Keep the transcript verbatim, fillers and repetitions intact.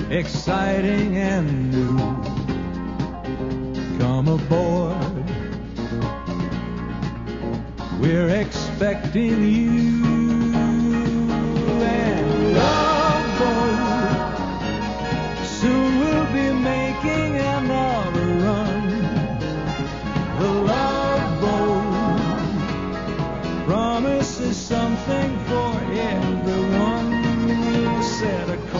exciting and new. Come aboard, we're expecting you. And love boat, soon we'll be making another run. The love boat promises something for everyone. Said a